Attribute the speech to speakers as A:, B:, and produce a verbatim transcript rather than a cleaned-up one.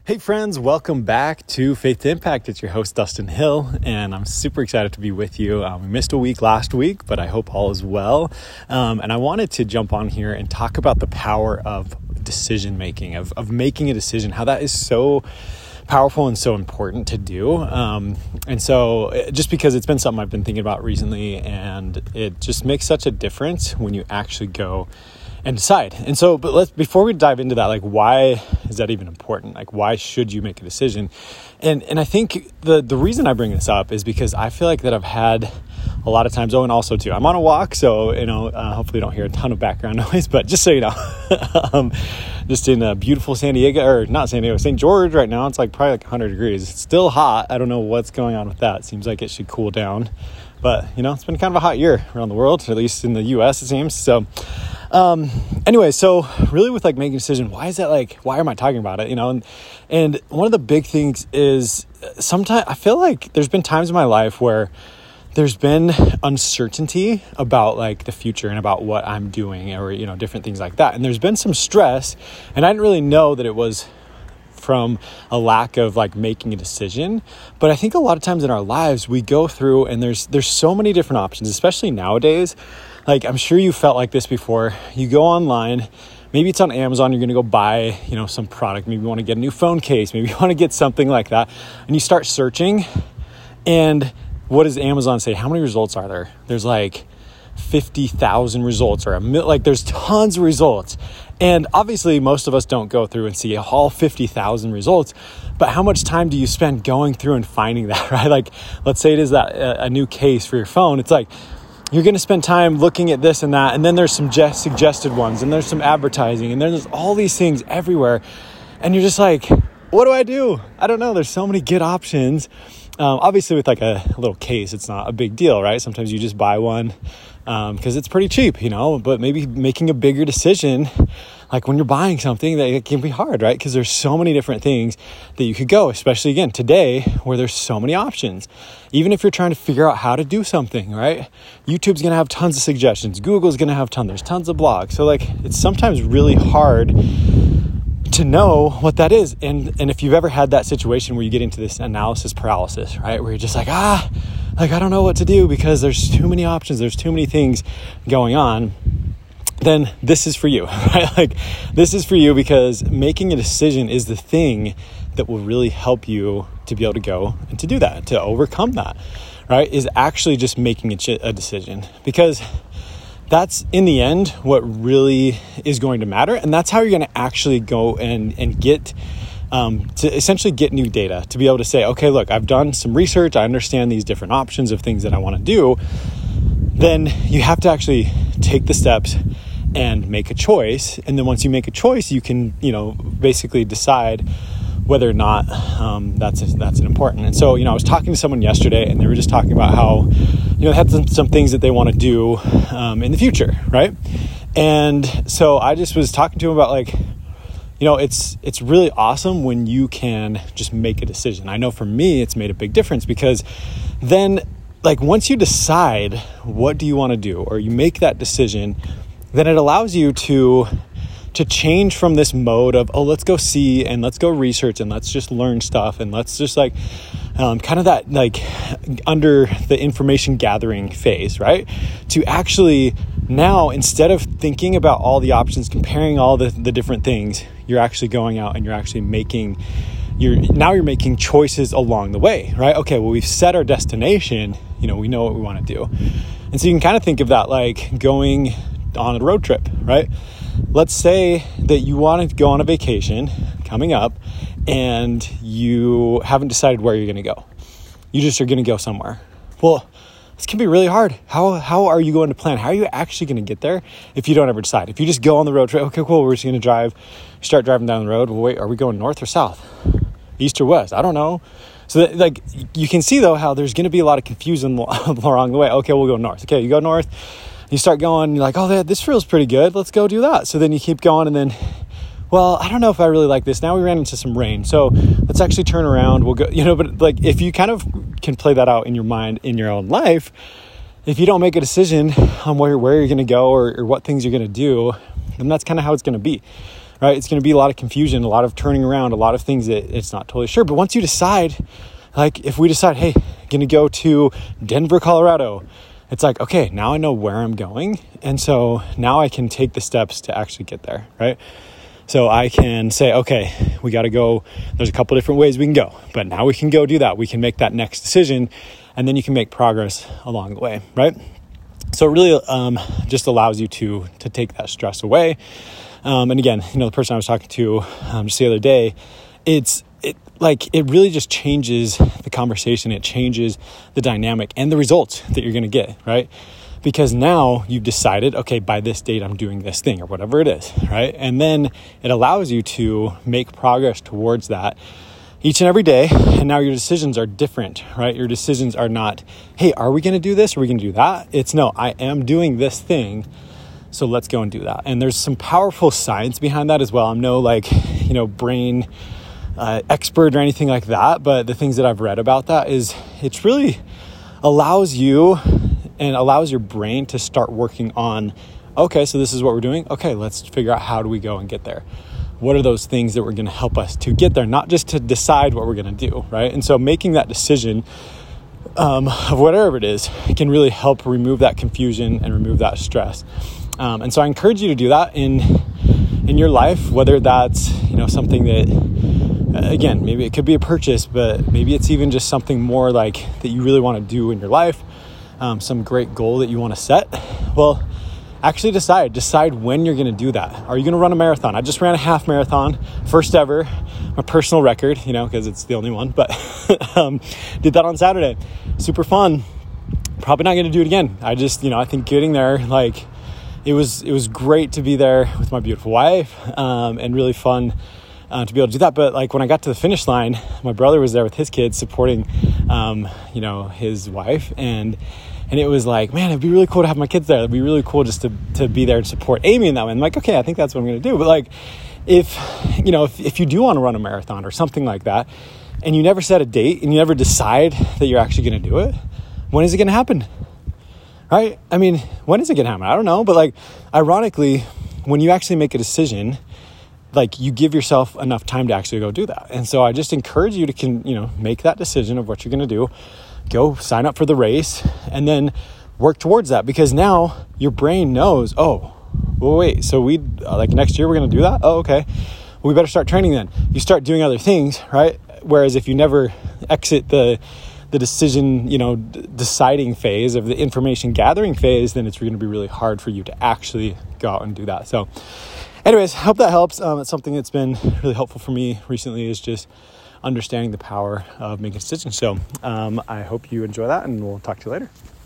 A: Hey friends, welcome back to Faith to Impact. It's your host, Dustin Hill, and I'm super excited to be with you. Um, we missed a week last week, but I hope all is well. Um, and I wanted to jump on here and talk about the power of decision making, of, of making a decision, how that is so powerful and so important to do. Um, and so just because it's been something I've been thinking about recently, and it just makes such a difference when you actually go and decide. And so, but let's, before we dive into that, like, why is that even important? Like, why should you make a decision? And, and I think the, the reason I bring this up is because I feel like that I've had a lot of times, oh, and also too, I'm on a walk. So, you know, uh, hopefully you don't hear a ton of background noise, but just so you know, um, just in a beautiful San Diego, or not San Diego, Saint George right now, it's like probably like one hundred degrees. It's still hot. I don't know what's going on with that. It seems like it should cool down, but you know, it's been kind of a hot year around the world, at least in the U S it seems. So, Um, anyway, so really with like making a decision, why is that like, why am I talking about it? You know, and, and one of the big things is sometimes I feel like there's been times in my life where there's been uncertainty about like the future and about what I'm doing, or, you know, different things like that. And there's been some stress, and I didn't really know that it was from a lack of like making a decision. But I think a lot of times in our lives, we go through and there's, there's so many different options, especially nowadays. Like, I'm sure you felt like this before. You go online, maybe it's on Amazon, you're going to go buy, you know, some product. Maybe you want to get a new phone case. Maybe you want to get something like that. And you start searching, and what does Amazon say? How many results are there? There's like fifty thousand results, or a mil- like there's tons of results. And obviously most of us don't go through and see all fifty thousand results, but how much time do you spend going through and finding that, right? Like, let's say it is that a, a new case for your phone. It's like, you're going to spend time looking at this and that, and then there's some just suggested ones, and there's some advertising, and then there's all these things everywhere. And you're just like, what do I do? I don't know. There's so many good options. Um, obviously with like a, a little case, it's not a big deal, right? Sometimes you just buy one um, because it's pretty cheap, you know, but maybe making a bigger decision, like when you're buying something, that it can be hard, right? Because there's so many different things that you could go, especially again today where there's so many options. Even if you're trying to figure out how to do something, right? YouTube's going to have tons of suggestions. Google's going to have tons. There's tons of blogs. So like, it's sometimes really hard to know what that is. And and if you've ever had that situation where you get into this analysis paralysis, right? Where you're just like, ah, like, I don't know what to do because there's too many options. There's too many things going on. Then this is for you, right? Like, this is for you, because making a decision is the thing that will really help you to be able to go and to do that, to overcome that, right? Is actually just making a, a decision, because that's in the end what really is going to matter. And that's how you're going to actually go and, and get um, to essentially get new data, to be able to say, okay, look, I've done some research. I understand these different options of things that I want to do. Then you have to actually take the steps and make a choice. And then once you make a choice, you can, you know, basically decide whether or not um, that's that's an important. And so, you know, I was talking to someone yesterday, and they were just talking about how, you know, they had some, some things that they want to do um, in the future, right? And so I just was talking to him about, like, you know, it's it's really awesome when you can just make a decision. I know for me, it's made a big difference, because then, like, once you decide what do you want to do, or you make that decision, then it allows you to to change from this mode of, oh, let's go see and let's go research and let's just learn stuff and let's just like um, kind of that like under the information gathering phase, right? To actually now, instead of thinking about all the options, comparing all the, the different things, you're actually going out and you're actually making you're now you're making choices along the way, right? Okay, well, we've set our destination, you know, we know what we want to do. And so you can kind of think of that like going on a road trip, right? Let's say that you want to go on a vacation coming up and you haven't decided where you're going to go. You just are going to go somewhere. Well, this can be really hard. How how are you going to plan? How are you actually going to get there if you don't ever decide? If you just go on the road trip, okay, cool, we're just going to drive, start driving down the road. Well, wait, are we going north or south? East or west? I don't know. So that, like, you can see though how there's going to be a lot of confusion along the way. Okay, we'll go north. Okay, you go north. You start going, you're like, oh, this feels pretty good. Let's go do that. So then you keep going, and then, well, I don't know if I really like this. Now we ran into some rain. So let's actually turn around. We'll go, you know, but like, if you kind of can play that out in your mind, in your own life, if you don't make a decision on where, where you're going to go or, or what things you're going to do, then that's kind of how it's going to be, right? It's going to be a lot of confusion, a lot of turning around, a lot of things that it's not totally sure. But once you decide, like if we decide, hey, going to go to Denver, Colorado, it's like, okay, now I know where I'm going. And so now I can take the steps to actually get there, right? So I can say, okay, we got to go. There's a couple different ways we can go, but now we can go do that. We can make that next decision, and then you can make progress along the way, right? So it really um, just allows you to to take that stress away. Um, and again, you know, the person I was talking to um, just the other day, it's it like it really just changes the conversation. It changes the dynamic and the results that you're going to get, right? Because now you've decided, okay, by this date, I'm doing this thing or whatever it is, right? And then it allows you to make progress towards that each and every day. And now your decisions are different, right? Your decisions are not, hey, are we going to do this? Or are we going to do that? It's no, I am doing this thing. So let's go and do that. And there's some powerful science behind that as well. I'm no like, you know, brain uh, expert or anything like that. But the things that I've read about that is it's really allows you and allows your brain to start working on, okay, so this is what we're doing. Okay, let's figure out how do we go and get there. What are those things that we're going to help us to get there, not just to decide what we're going to do, right? And so making that decision um, of whatever it is can really help remove that confusion and remove that stress. Um, and so I encourage you to do that in in your life, whether that's, you know, something that, again, maybe it could be a purchase, but maybe it's even just something more like that you really want to do in your life. Um, some great goal that you want to set. Well, actually decide, decide when you're going to do that. Are you going to run a marathon? I just ran a half marathon, first ever, my personal record, you know, because it's the only one, but um, did that on Saturday. Super fun. Probably not going to do it again. I just, you know, I think getting there, like it was, it was great to be there with my beautiful wife um, and really fun uh, to be able to do that. But like when I got to the finish line, my brother was there with his kids supporting, um, you know, his wife, and And it was like, man, it'd be really cool to have my kids there. It'd be really cool just to, to be there and support Amy in that way. I'm like, okay, I think that's what I'm going to do. But like, if, you know, if, if you do want to run a marathon or something like that, and you never set a date and you never decide that you're actually going to do it, when is it going to happen? Right? I mean, when is it going to happen? I don't know. But like, ironically, when you actually make a decision, like you give yourself enough time to actually go do that. And so I just encourage you to, can, you know, make that decision of what you're going to do. Go sign up for the race and then work towards that, because now your brain knows, oh, well, wait, so we uh, like next year we're going to do that. Oh, okay. Well, we better start training then. You start doing other things, right? Whereas if you never exit the, the decision, you know, d- deciding phase of the information gathering phase, then it's going to be really hard for you to actually go out and do that. So anyways, hope that helps. Um, it's something that's been really helpful for me recently, is just understanding the power of making decisions. So um, I hope you enjoy that, and we'll talk to you later.